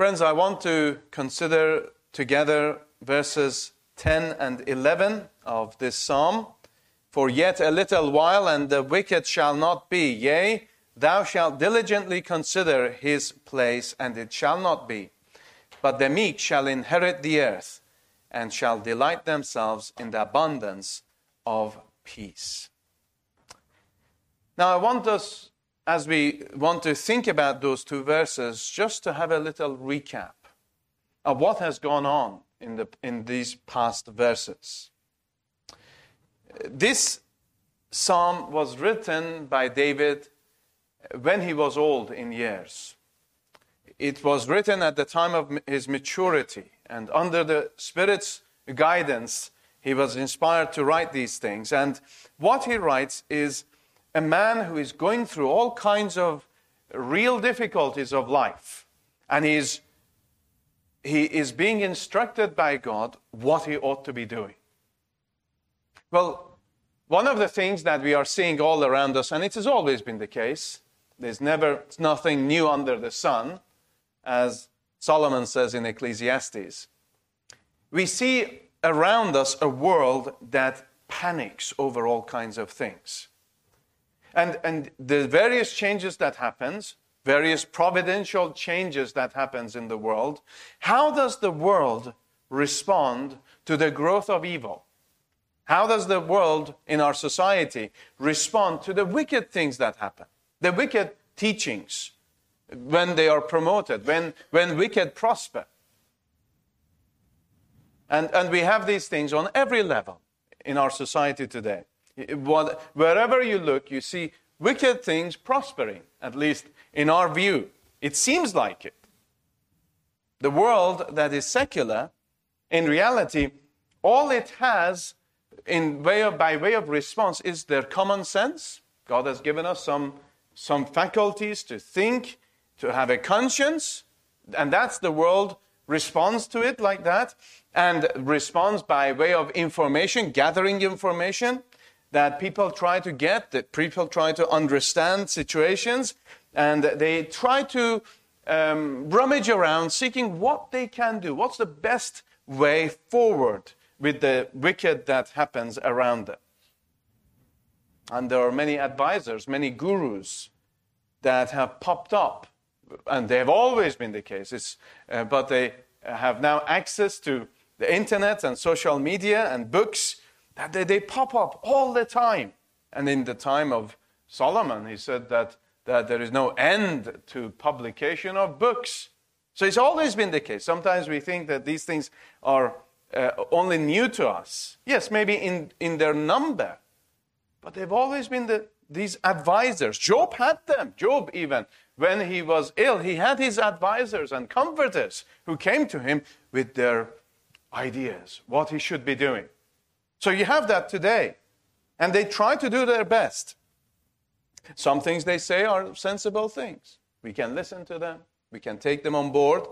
Friends, I want to consider together verses 10 and 11 of this psalm. For yet a little while, and the wicked shall not be. Yea, thou shalt diligently consider his place, and it shall not be. But the meek shall inherit the earth, and shall delight themselves in the abundance of peace. Now I want us, as we want to think about those two verses, just to have a little recap of what has gone on in these past verses. This psalm was written by David when he was old in years. It was written at the time of his maturity, and under the Spirit's guidance, he was inspired to write these things. And what he writes is a man who is going through all kinds of real difficulties of life, and he is being instructed by God what he ought to be doing. Well, one of the things that we are seeing all around us, and it has always been the case, there's nothing new under the sun, as Solomon says in Ecclesiastes. We see around us a world that panics over all kinds of things. And the various changes that happens, various providential changes that happens in the world, how does the world respond to the growth of evil? How does the world in our society respond to the wicked things that happen? The wicked teachings, when they are promoted, when wicked prosper. And we have these things on every level in our society today. Wherever you look, you see wicked things prospering, at least in our view. It seems like it. The world that is secular, in reality, all it has by way of response is their common sense. God has given us some faculties to think, to have a conscience, and that's the world responds to it like that, and responds by way of information, gathering information that people try to get, that people try to understand situations, and they try to rummage around seeking what they can do, what's the best way forward with the wicked that happens around them. And there are many advisors, many gurus that have popped up, and they have always been the case, but they have now access to the internet and social media and books, that they pop up all the time. And in the time of Solomon, he said that there is no end to publication of books. So it's always been the case. Sometimes we think that these things are only new to us. Yes, maybe in their number. But they've always been these advisors. Job had them. Job even, when he was ill, he had his advisors and comforters who came to him with their ideas, what he should be doing. So you have that today. And they try to do their best. Some things they say are sensible things. We can listen to them. We can take them on board.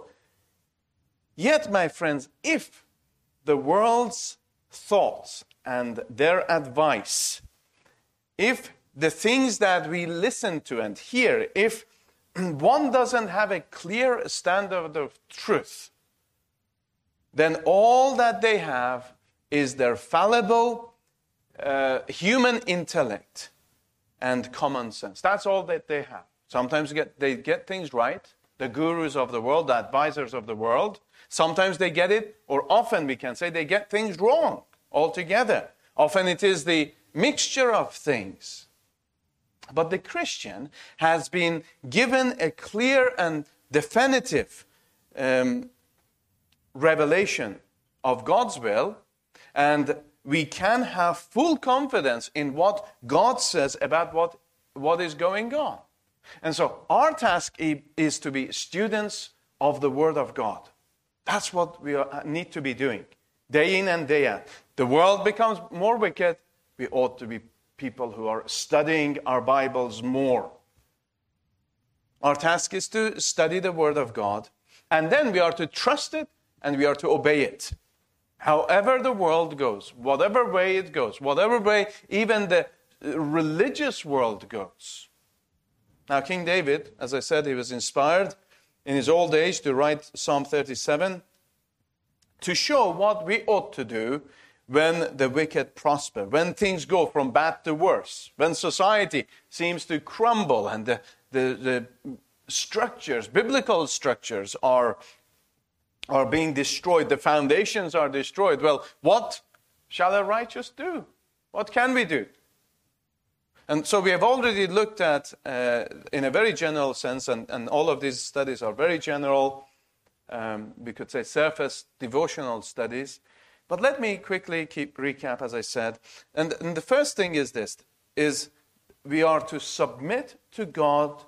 Yet, my friends, if the world's thoughts and their advice, if the things that we listen to and hear, if one doesn't have a clear standard of truth, then all that they have is their fallible human intellect and common sense. That's all that they have. Sometimes they get things right, the gurus of the world, the advisors of the world. Sometimes they get it, or often we can say they get things wrong altogether. Often it is the mixture of things. But the Christian has been given a clear and definitive revelation of God's will, and we can have full confidence in what God says about what is going on. And so our task is to be students of the Word of God. That's what we need to be doing, day in and day out. The world becomes more wicked. We ought to be people who are studying our Bibles more. Our task is to study the Word of God, and then we are to trust it and we are to obey it. However the world goes, whatever way it goes, whatever way even the religious world goes. Now, King David, as I said, he was inspired in his old age to write Psalm 37 to show what we ought to do when the wicked prosper, when things go from bad to worse, when society seems to crumble and the structures, biblical structures are being destroyed, the foundations are destroyed. Well, what shall a righteous do? What can we do? And so we have already looked at, in a very general sense, and all of these studies are very general, we could say surface devotional studies. But let me quickly recap, as I said. And the first thing is this, is we are to submit to God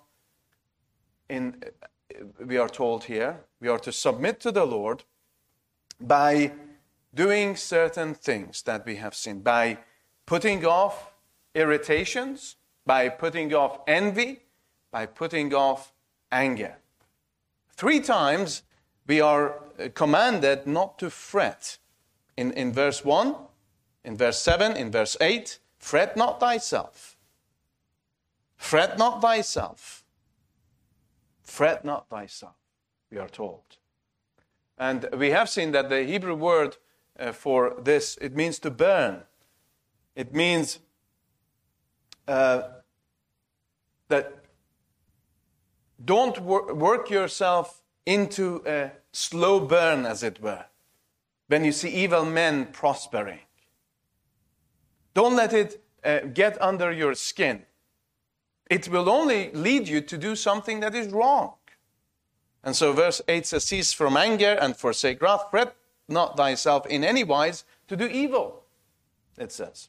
we are told here, we are to submit to the Lord by doing certain things that we have seen, by putting off irritations, by putting off envy, by putting off anger. 3 times we are commanded not to fret. In verse 1, in verse 7, in verse 8, fret not thyself. Fret not thyself. Fret not thyself, we are told. And we have seen that the Hebrew word for this, it means to burn. It means that don't work yourself into a slow burn, as it were, when you see evil men prospering. Don't let it get under your skin. It will only lead you to do something that is wrong. And so verse 8 says, cease from anger and forsake wrath. Fret not thyself in any wise to do evil, it says.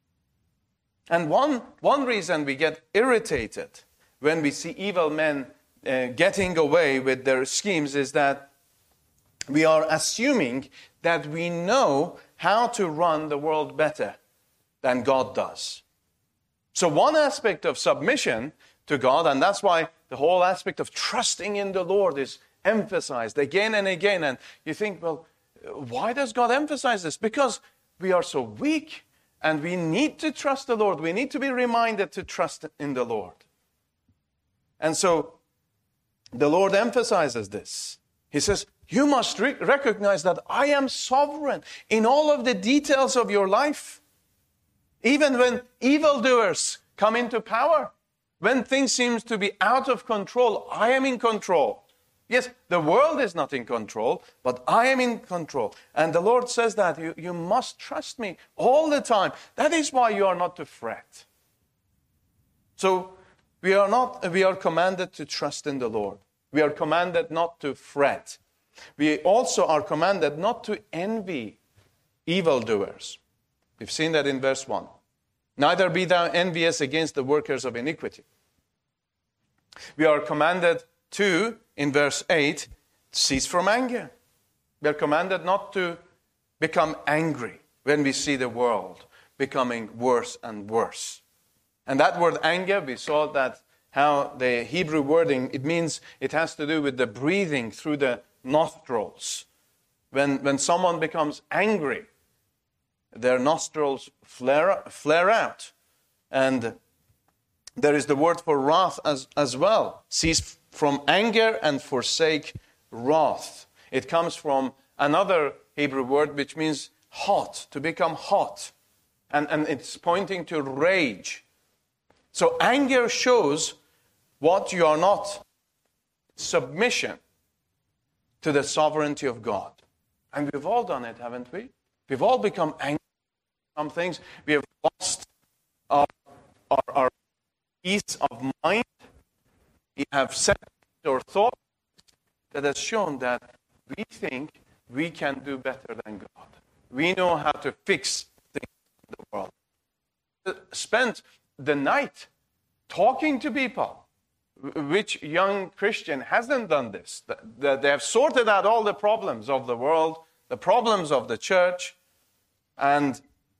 And one reason we get irritated when we see evil men getting away with their schemes is that we are assuming that we know how to run the world better than God does. So one aspect of submission to God, and that's why the whole aspect of trusting in the Lord is emphasized again and again. And you think, well, why does God emphasize this? Because we are so weak and we need to trust the Lord. We need to be reminded to trust in the Lord. And so the Lord emphasizes this. He says, you must recognize that I am sovereign in all of the details of your life. Even when evildoers come into power, when things seem to be out of control, I am in control. Yes, the world is not in control, but I am in control. And the Lord says that you must trust me all the time. That is why you are not to fret. So we are commanded to trust in the Lord. We are commanded not to fret. We also are commanded not to envy evildoers. We've seen that in verse 1. Neither be thou envious against the workers of iniquity. We are commanded to, in verse 8, cease from anger. We are commanded not to become angry when we see the world becoming worse and worse. And that word anger, we saw that how the Hebrew wording, it has to do with the breathing through the nostrils. When someone becomes angry, their nostrils flare out. And there is the word for wrath as well. Cease from anger and forsake wrath. It comes from another Hebrew word which means hot, to become hot. And it's pointing to rage. So anger shows what you are not. Submission to the sovereignty of God. And we've all done it, haven't we? We've all become angry. Some things we have lost our peace of mind. We have said or thought that has shown that we think we can do better than God. We know how to fix things in the world. Spent the night talking to people. Which young Christian hasn't done this? They have sorted out all the problems of the world, the problems of the church, and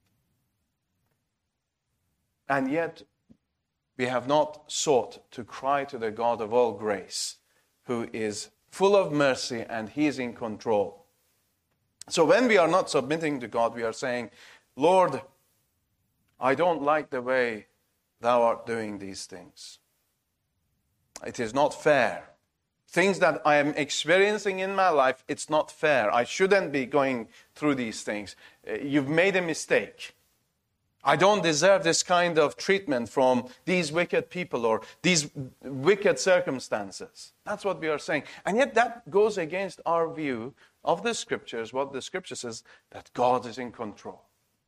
yet we have not sought to cry to the God of all grace, who is full of mercy and He is in control. So when we are not submitting to God, we are saying, Lord, I don't like the way Thou art doing these things. It is not fair. things that I am experiencing in my life, it's not fair. I shouldn't be going through these things. You've made a mistake. I don't deserve this kind of treatment from these wicked people or these wicked circumstances. That's what we are saying. And yet that goes against our view of the Scriptures, what the Scripture says, that God is in control.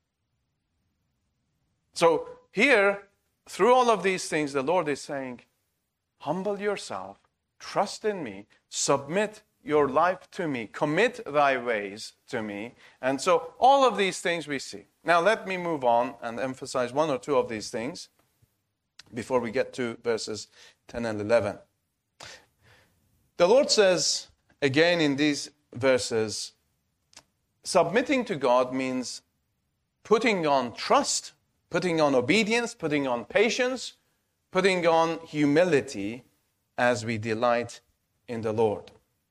So here, through all of these things, the Lord is saying, humble yourself, trust in me, submit your life to me, commit thy ways to me. And so all of these things we see. Now let me move on and emphasize one or two of these things before we get to verses 10 and 11. The Lord says again in these verses, submitting to God means putting on trust, putting on obedience, putting on patience, putting on humility as we delight in the Lord.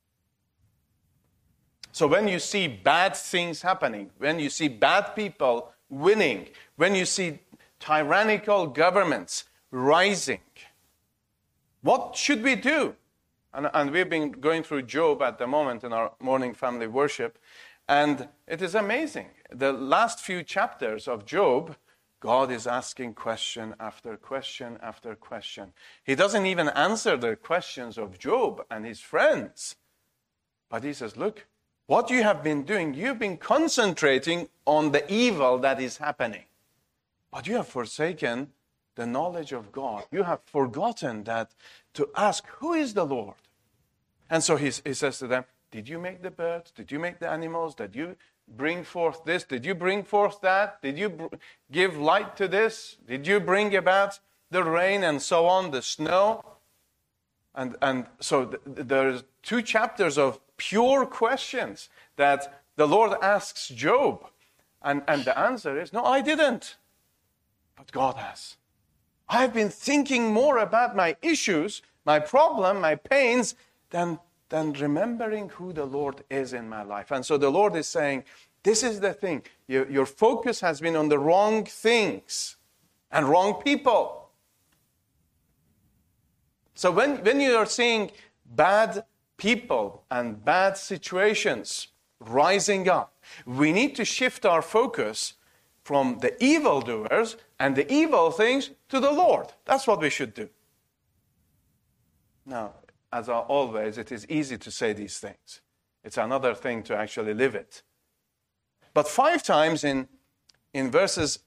So when you see bad things happening, when you see bad people winning, when you see tyrannical governments rising, what should we do? And we've been going through Job at the moment in our morning family worship, and it is amazing. The last few chapters of Job, God is asking question after question after question. He doesn't even answer the questions of Job and his friends. But he says, look, what you have been doing, you've been concentrating on the evil that is happening. But you have forsaken the knowledge of God. You have forgotten that to ask, who is the Lord? And so he says to them, did you make the birds? Did you make the animals? Did you bring forth this? Did you bring forth that? Did you give light to this? Did you bring about the rain and so on, the snow? And so there's 2 chapters of pure questions that the Lord asks Job. And the answer is, no, I didn't. But God has. I've been thinking more about my issues, my problem, my pains, than remembering who the Lord is in my life. And so the Lord is saying, this is the thing. Your focus has been on the wrong things and wrong people. So when you are seeing bad people and bad situations rising up, we need to shift our focus from the evildoers and the evil things to the Lord. That's what we should do. Now, as always, it is easy to say these things. It's another thing to actually live it. But 5 times in verses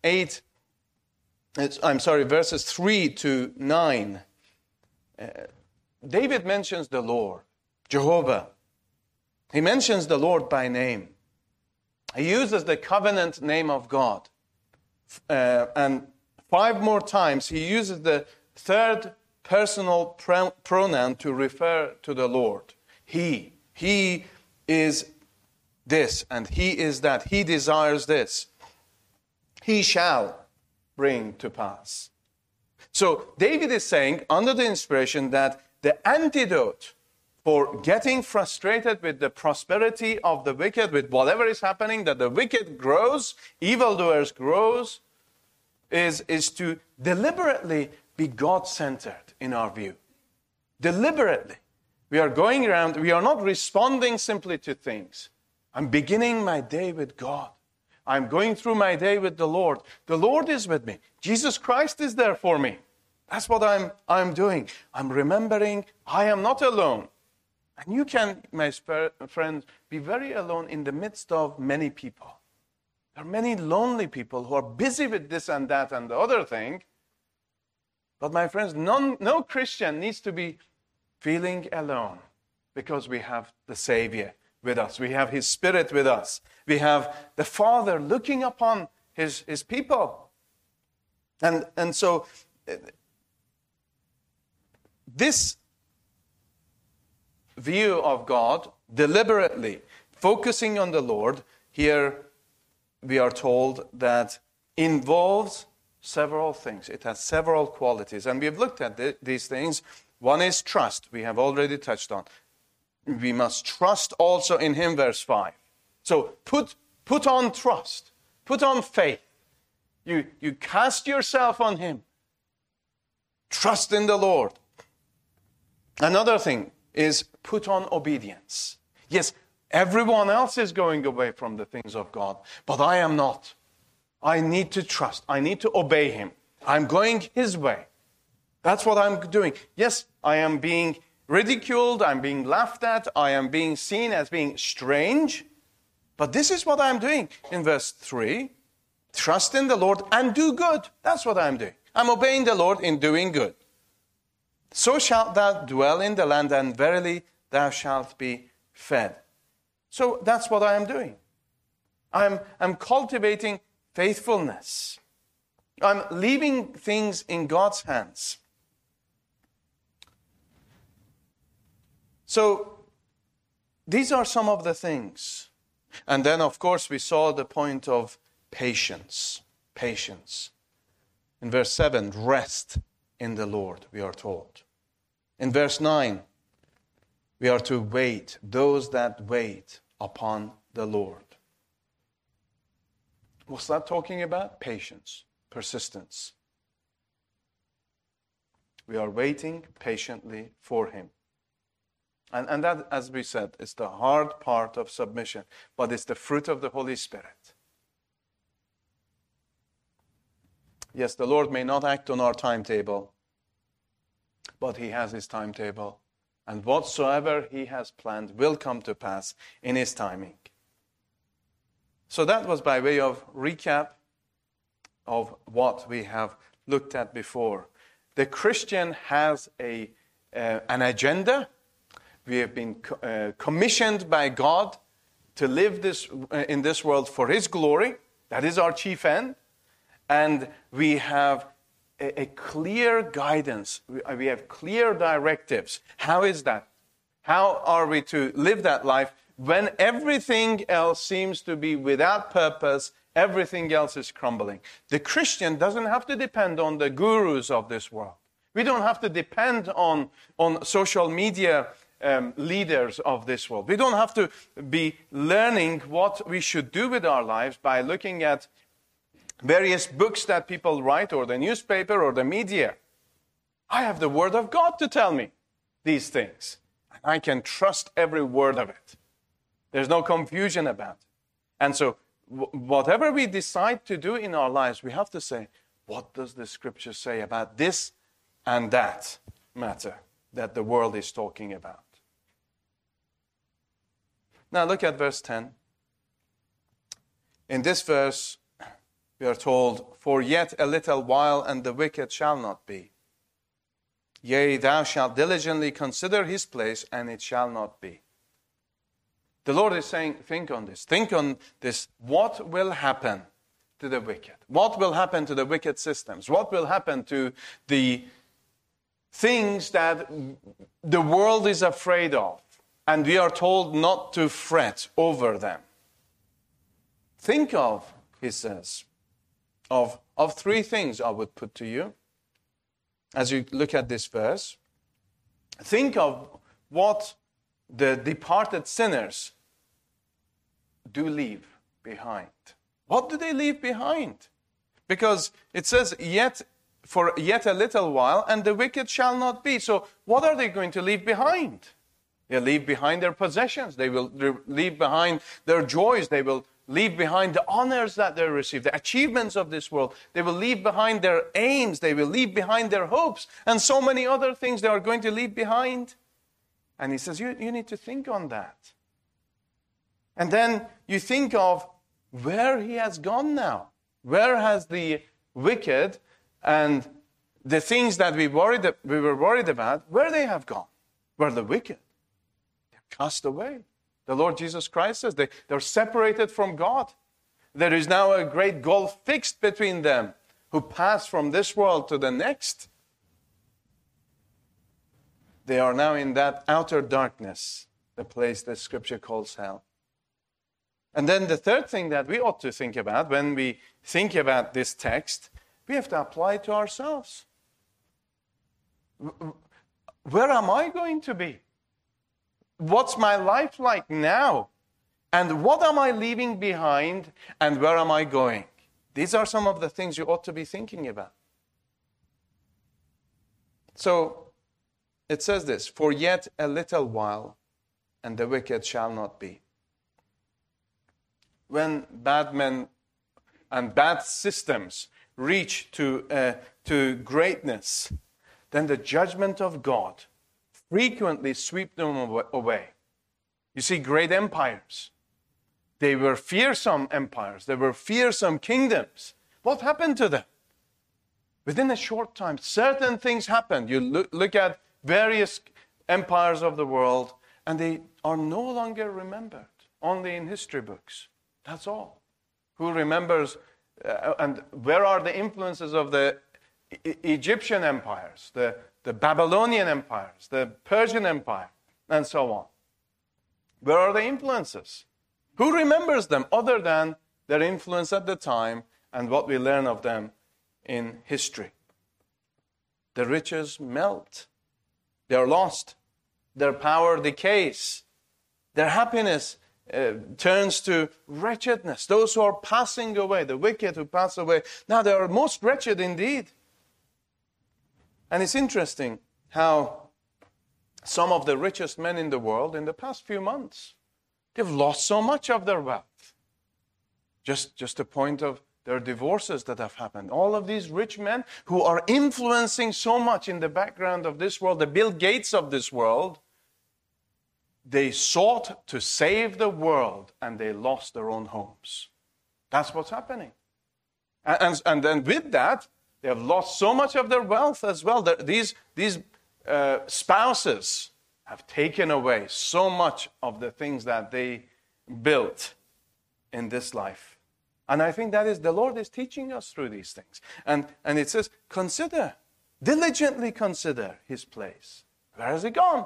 3 to 9, David mentions the Lord, Jehovah. He mentions the Lord by name. He uses the covenant name of God. And 5 more times he uses the third personal pronoun to refer to the Lord. He is this and he is that. He desires this. He shall bring to pass. So David is saying, under the inspiration, that the antidote for getting frustrated with the prosperity of the wicked, with whatever is happening, that the wicked grows, evildoers grows, is to deliberately be God-centered in our view. Deliberately. We are going around, we are not responding simply to things. I'm beginning my day with God. I'm going through my day with the Lord. The Lord is with me. Jesus Christ is there for me. That's what I'm doing. I'm remembering I am not alone. And you can, my friends, be very alone in the midst of many people. There are many lonely people who are busy with this and that and the other thing. But my friends, no Christian needs to be feeling alone because we have the Savior with us. We have His Spirit with us. We have the Father looking upon His people. And so this view of God, deliberately focusing on the Lord, here we are told that involves several things. It has several qualities. And we've looked at these things. One is trust. We have already touched on. We must trust also in Him, verse 5. So put on trust. Put on faith. You cast yourself on Him. Trust in the Lord. Another thing is put on obedience. Yes, everyone else is going away from the things of God, but I am not. I need to trust. I need to obey him. I'm going his way. That's what I'm doing. Yes, I am being ridiculed. I'm being laughed at. I am being seen as being strange. But this is what I'm doing. In verse 3, trust in the Lord and do good. That's what I'm doing. I'm obeying the Lord in doing good. So shalt thou dwell in the land, and verily thou shalt be fed. So that's what I am doing. I'm cultivating faithfulness. I'm leaving things in God's hands. So these are some of the things. And then, of course, we saw the point of patience. Patience. In verse 7, rest in the Lord, we are told. In verse 9, we are to wait, those that wait upon the Lord. What's that talking about? Patience, persistence. We are waiting patiently for him. And that, as we said, is the hard part of submission, but it's the fruit of the Holy Spirit. Yes, the Lord may not act on our timetable, but he has his timetable. And whatsoever he has planned will come to pass in his timing. So that was by way of recap of what we have looked at before. The Christian has an agenda. We have been commissioned by God to live in this world for his glory. That is our chief end. And we have a clear guidance. We have clear directives. How is that? How are we to live that life when everything else seems to be without purpose, everything else is crumbling? The Christian doesn't have to depend on the gurus of this world. We don't have to depend on social media leaders of this world. We don't have to be learning what we should do with our lives by looking at various books that people write, or the newspaper, or the media. I have the Word of God to tell me these things. And I can trust every word of it. There's no confusion about it. And so, whatever we decide to do in our lives, we have to say, what does the Scripture say about this and that matter that the world is talking about? Now look at verse 10. In this verse, we are told, for yet a little while, and the wicked shall not be. Yea, thou shalt diligently consider his place, and it shall not be. The Lord is saying, think on this. Think on this. What will happen to the wicked? What will happen to the wicked systems? What will happen to the things that the world is afraid of? And we are told not to fret over them. Think of, he says, of three things I would put to you as you look at this verse. Think of what the departed sinners do leave behind. What do they leave behind? Because it says, for yet a little while, and the wicked shall not be. So what are they going to leave behind? They'll leave behind their possessions. They will leave behind their joys. They will leave behind the honors that they receive, the achievements of this world. They will leave behind their aims. They will leave behind their hopes. And so many other things they are going to leave behind. And he says, you need to think on that. And then you think of where he has gone now. Where has the wicked and the things that we were worried about, where they have gone? Where the wicked? They're cast away. The Lord Jesus Christ says they're separated from God. There is now a great gulf fixed between them who pass from this world to the next. They are now in that outer darkness, the place that Scripture calls hell. And then the third thing that we ought to think about when we think about this text, we have to apply it to ourselves. Where am I going to be? What's my life like now? And what am I leaving behind? And where am I going? These are some of the things you ought to be thinking about. So, it says this, for yet a little while, and the wicked shall not be. When bad men and bad systems reach to greatness, then the judgment of God frequently sweep them away. You see, great empires. They were fearsome empires. They were fearsome kingdoms. What happened to them? Within a short time, certain things happened. You look at various empires of the world, and they are no longer remembered, only in history books. That's all. Who remembers, and where are the influences of the Egyptian empires, the Babylonian empires, the Persian Empire, and so on? Where are the influences? Who remembers them other than their influence at the time and what we learn of them in history? The riches melt. They are lost. Their power decays. Their happiness turns to wretchedness. Those who are passing away, the wicked who pass away, now they are most wretched indeed. And it's interesting how some of the richest men in the world in the past few months, they've lost so much of their wealth. Just a point of their divorces that have happened. All of these rich men who are influencing so much in the background of this world, the Bill Gates of this world, they sought to save the world and they lost their own homes. That's what's happening. And then with that, they have lost so much of their wealth as well. These spouses have taken away so much of the things that they built in this life. And I think that is, the Lord is teaching us through these things. And it says, consider, diligently consider his place. Where has it gone?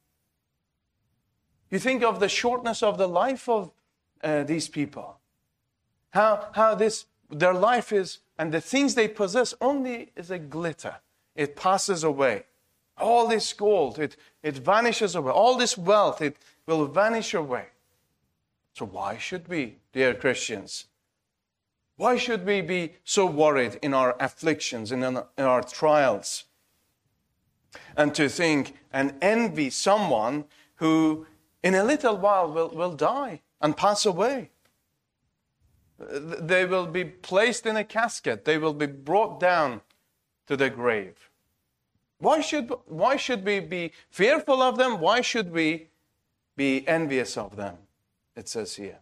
You think of the shortness of the life of these people. How their life is, and the things they possess only is a glitter. It passes away. All this gold, it vanishes away. All this wealth, it will vanish away. So why should we, dear Christians, why should we be so worried in our afflictions and in our trials? And to think and envy someone who in a little while will die and pass away. They will be placed in a casket. They will be brought down to the grave. Why should we be fearful of them? Why should we be envious of them? It says here.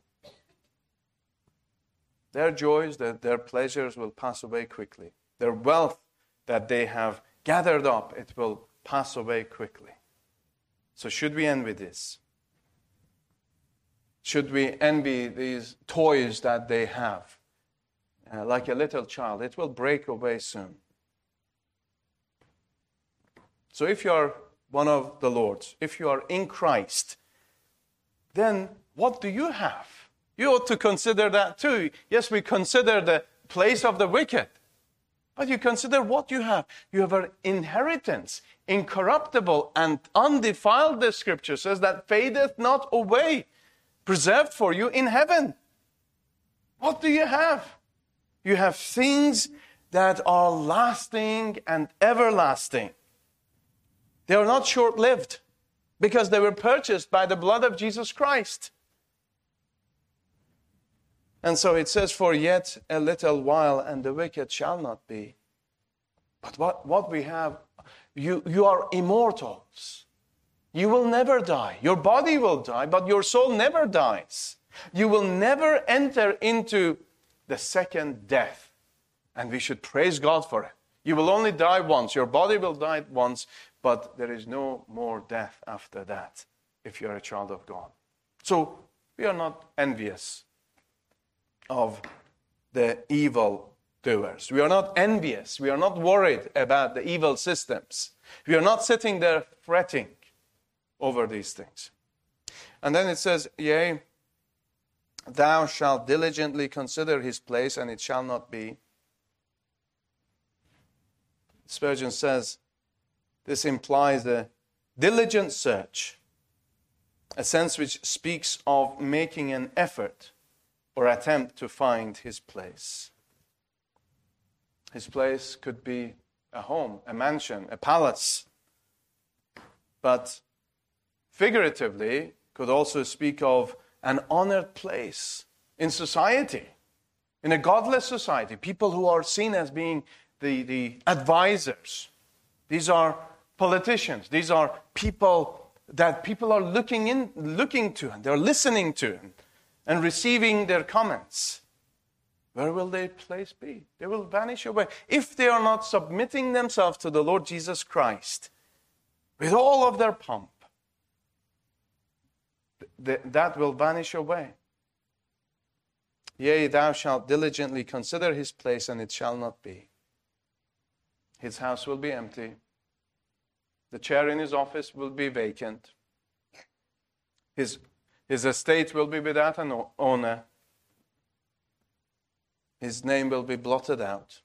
Their joys, their pleasures will pass away quickly. Their wealth that they have gathered up, it will pass away quickly. So should we envy this? Should we envy these toys that they have? Like a little child, it will break away soon. So if you are one of the Lord's, if you are in Christ, then what do you have? You ought to consider that too. Yes, we consider the place of the wicked, but you consider what you have. You have an inheritance, incorruptible and undefiled, the scripture says, that fadeth not away, preserved for you in heaven. What do you have? You have things that are lasting and everlasting. They are not short-lived because they were purchased by the blood of Jesus Christ. And so it says, for yet a little while and the wicked shall not be. But what we have, you are immortals. You will never die. Your body will die, but your soul never dies. You will never enter into the second death. And we should praise God for it. You will only die once. Your body will die once, but there is no more death after that if you're a child of God. So we are not envious of the evil doers. We are not envious. We are not worried about the evil systems. We are not sitting there fretting over these things. And then it says, yea, thou shalt diligently consider his place, and it shall not be. Spurgeon says, this implies a diligent search, a sense which speaks of making an effort or attempt to find his place. His place could be a home, a mansion, a palace. But figuratively, could also speak of an honored place in society, in a godless society. People who are seen as being the advisors. These are politicians. These are people that people are looking to, and they're listening to and receiving their comments. Where will their place be? They will vanish away. If they are not submitting themselves to the Lord Jesus Christ with all of their pomp, that will vanish away. Yea, thou shalt diligently consider his place, and it shall not be. His house will be empty. The chair in his office will be vacant. His estate will be without an owner. His name will be blotted out.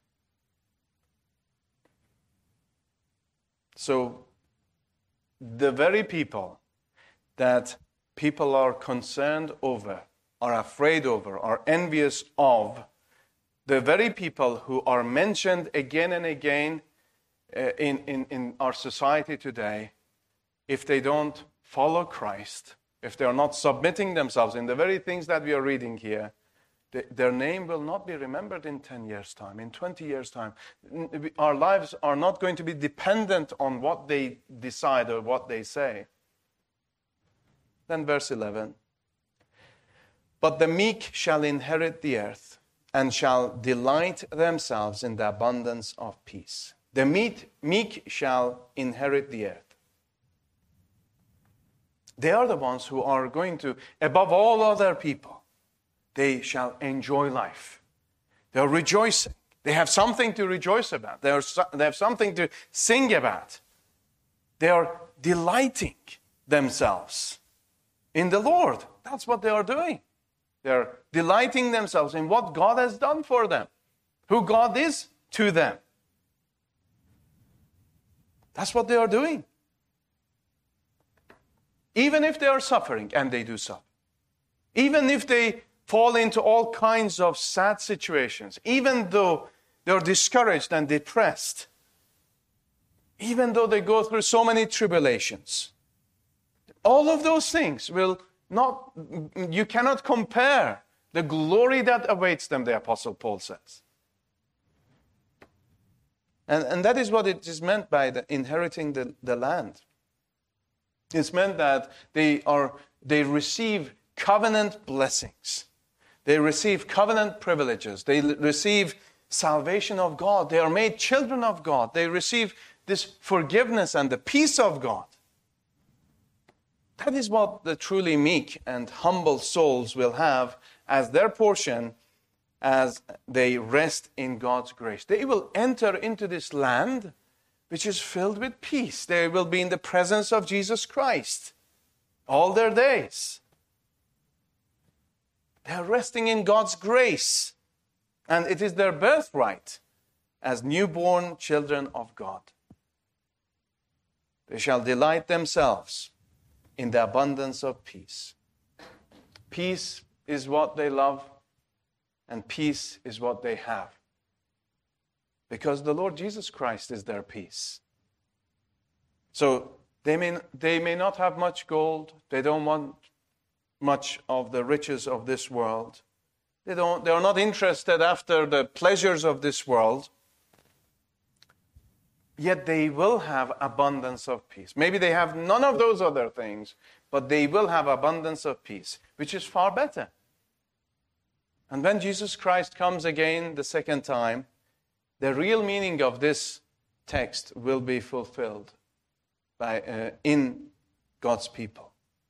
So, the very people that people are concerned over, are afraid over, are envious of, the very people who are mentioned again and again in our society today, if they don't follow Christ, if they are not submitting themselves in the very things that we are reading here, their name will not be remembered in 10 years' time, in 20 years' time. Our lives are not going to be dependent on what they decide or what they say. Then verse 11. But the meek shall inherit the earth, and shall delight themselves in the abundance of peace. The meek shall inherit the earth. They are the ones who are going to, above all other people, they shall enjoy life. They are rejoicing. They have something to rejoice about. They have something to sing about. They are delighting themselves in the Lord. That's what they are doing. They are delighting themselves in what God has done for them, who God is to them. That's what they are doing. Even if they are suffering, and they do suffer. Even if they fall into all kinds of sad situations, even though they're discouraged and depressed, even though they go through so many tribulations, all of those things will not, you cannot compare the glory that awaits them, the Apostle Paul says. And that is what it is meant by inheriting the land. It's meant that they receive covenant blessings. They receive covenant privileges. They receive salvation of God. They are made children of God. They receive this forgiveness and the peace of God. That is what the truly meek and humble souls will have as their portion as they rest in God's grace. They will enter into this land which is filled with peace. They will be in the presence of Jesus Christ all their days. They are resting in God's grace, and it is their birthright as newborn children of God. They shall delight themselves in the abundance of peace. Peace is what they love, and peace is what they have. Because the Lord Jesus Christ is their peace. So they may not have much gold. They don't want much of the riches of this world. They are not interested after the pleasures of this world. Yet they will have abundance of peace. Maybe they have none of those other things, but they will have abundance of peace, which is far better. And when Jesus Christ comes again the second time, the real meaning of this text will be fulfilled in God's people.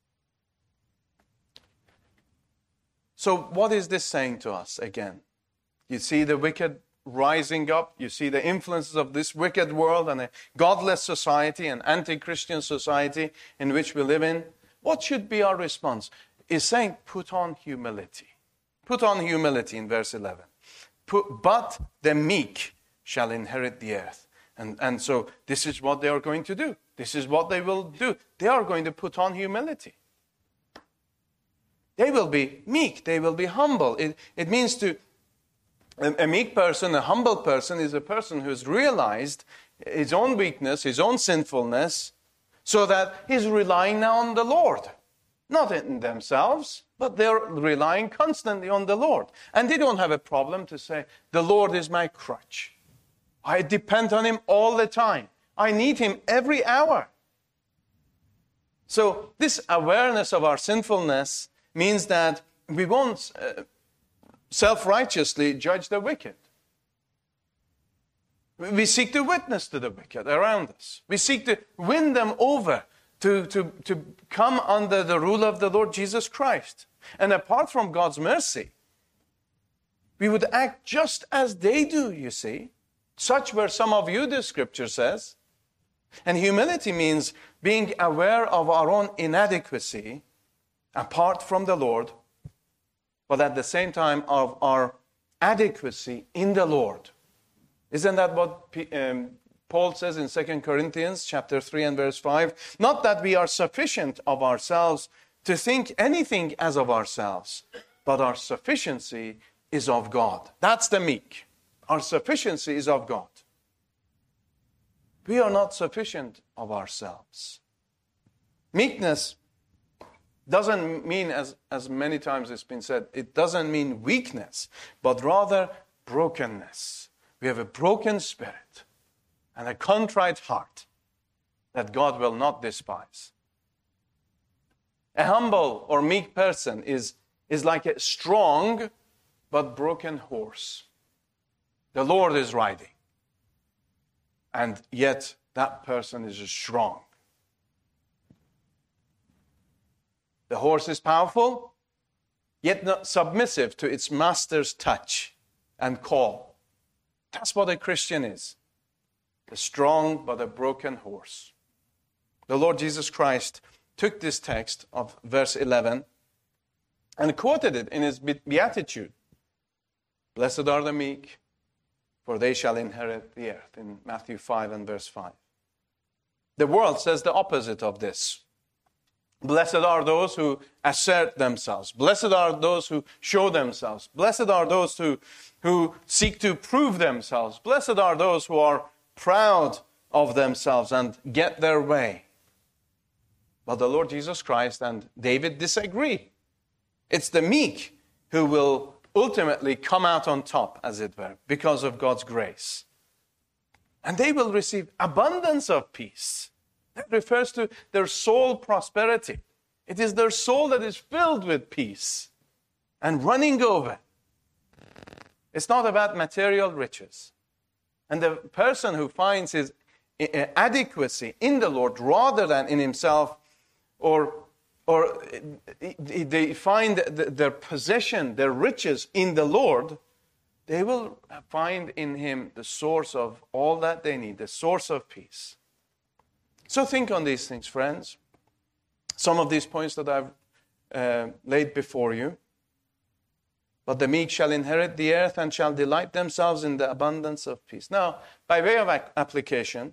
So what is this saying to us again? You see the wicked rising up. You see the influences of this wicked world and a godless society, an anti-Christian society in which we live in. What should be our response? It's saying, put on humility. Put on humility in verse 11. But the meek shall inherit the earth. And so this is what they are going to do. This is what they will do. They are going to put on humility. They will be meek. They will be humble. It means a meek person, a humble person, is a person who has realized his own weakness, his own sinfulness, so that he's relying now on the Lord. not in themselves, but they're relying constantly on the Lord. And they don't have a problem to say, the Lord is my crutch. I depend on him all the time. I need him every hour. So this awareness of our sinfulness means that we won't self-righteously judge the wicked. We seek to witness to the wicked around us. We seek to win them over to come under the rule of the Lord Jesus Christ. And apart from God's mercy, we would act just as they do, you see. Such were some of you, the scripture says. And humility means being aware of our own inadequacy apart from the Lord, but at the same time of our adequacy in the Lord. Isn't that what Paul says in 2 Corinthians chapter 3 and verse 5? Not that we are sufficient of ourselves to think anything as of ourselves, but our sufficiency is of God. That's the meek. Our sufficiency is of God. We are not sufficient of ourselves. Meekness doesn't mean, as many times it's been said, it doesn't mean weakness, but rather brokenness. We have a broken spirit and a contrite heart that God will not despise. A humble or meek person is like a strong but broken horse. The Lord is riding, and yet that person is strong. The horse is powerful, yet not submissive to its master's touch and call. That's what a Christian is. A strong but a broken horse. The Lord Jesus Christ took this text of verse 11 and quoted it in his beatitude. Blessed are the meek, for they shall inherit the earth, in Matthew 5 and verse 5. The world says the opposite of this. Blessed are those who assert themselves. Blessed are those who show themselves. Blessed are those who seek to prove themselves. Blessed are those who are proud of themselves and get their way. But the Lord Jesus Christ and David disagree. It's the meek who will ultimately come out on top, as it were, because of God's grace. And they will receive abundance of peace. That refers to their soul prosperity. It is their soul that is filled with peace and running over. It's not about material riches. And the person who finds his adequacy in the Lord rather than in himself, or they find their possession, their riches in the Lord, they will find in him the source of all that they need, the source of peace. So think on these things, friends. Some of these points that I've laid before you. But the meek shall inherit the earth and shall delight themselves in the abundance of peace. Now, by way of application,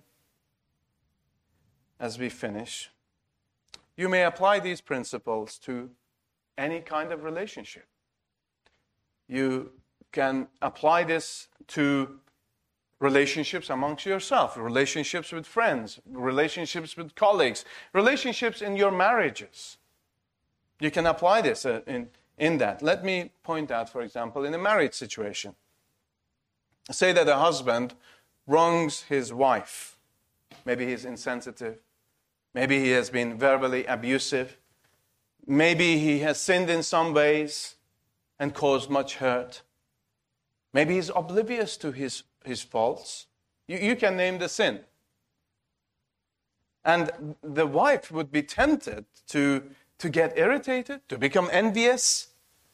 as we finish, you may apply these principles to any kind of relationship. You can apply this to relationships amongst yourself, relationships with friends, relationships with colleagues, relationships in your marriages. You can apply this in that. Let me point out, for example, in a marriage situation. Say that a husband wrongs his wife. Maybe he's insensitive. Maybe he has been verbally abusive. Maybe he has sinned in some ways and caused much hurt. Maybe he's oblivious to his faults. You can name the sin. And the wife would be tempted to get irritated, to become envious.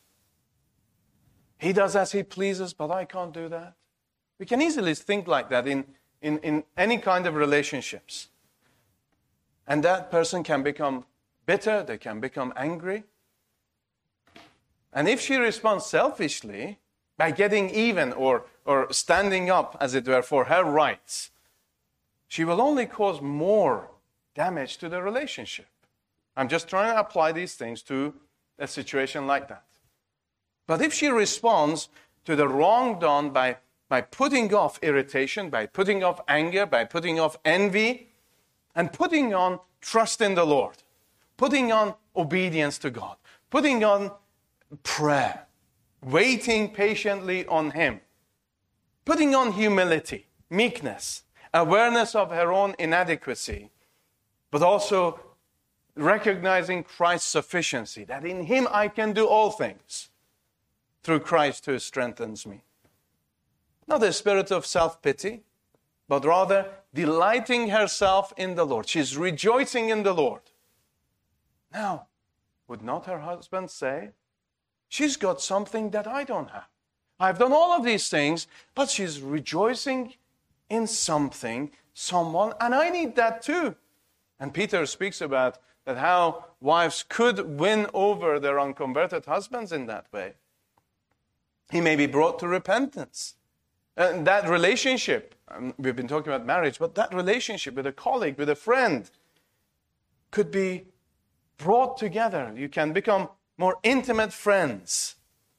He does as he pleases, but I can't do that. We can easily think like that in any kind of relationships. And that person can become bitter, they can become angry. And if she responds selfishly, by getting even or standing up, as it were, for her rights, she will only cause more damage to the relationship. I'm just trying to apply these things to a situation like that. But if she responds to the wrong done by putting off irritation, by putting off anger, by putting off envy, and putting on trust in the Lord, putting on obedience to God, putting on prayer, waiting patiently on Him, putting on humility, meekness, awareness of her own inadequacy, but also recognizing Christ's sufficiency, that in Him I can do all things through Christ who strengthens me. Not a spirit of self-pity, but rather delighting herself in the Lord. She's rejoicing in the Lord. Now, would not her husband say, she's got something that I don't have. I've done all of these things, but she's rejoicing in something, someone, and I need that too. And Peter speaks about that how wives could win over their unconverted husbands in that way. He may be brought to repentance. And that relationship, we've been talking about marriage, but that relationship with a colleague, with a friend, could be brought together. You can become more intimate friends.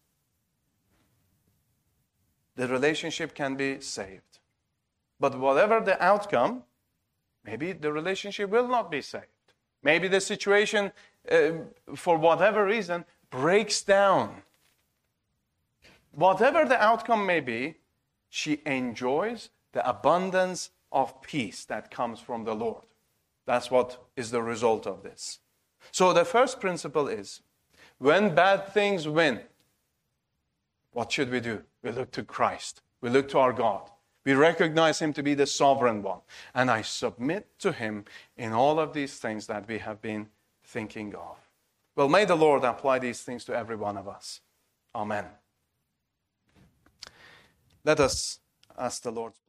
The relationship can be saved. But whatever the outcome, maybe the relationship will not be saved. Maybe the situation, for whatever reason, breaks down. Whatever the outcome may be, she enjoys the abundance of peace that comes from the Lord. That's what is the result of this. So the first principle is, when bad things win, what should we do? We look to Christ. We look to our God. We recognize Him to be the sovereign one. And I submit to Him in all of these things that we have been thinking of. Well, may the Lord apply these things to every one of us. Amen. Let us ask the Lord.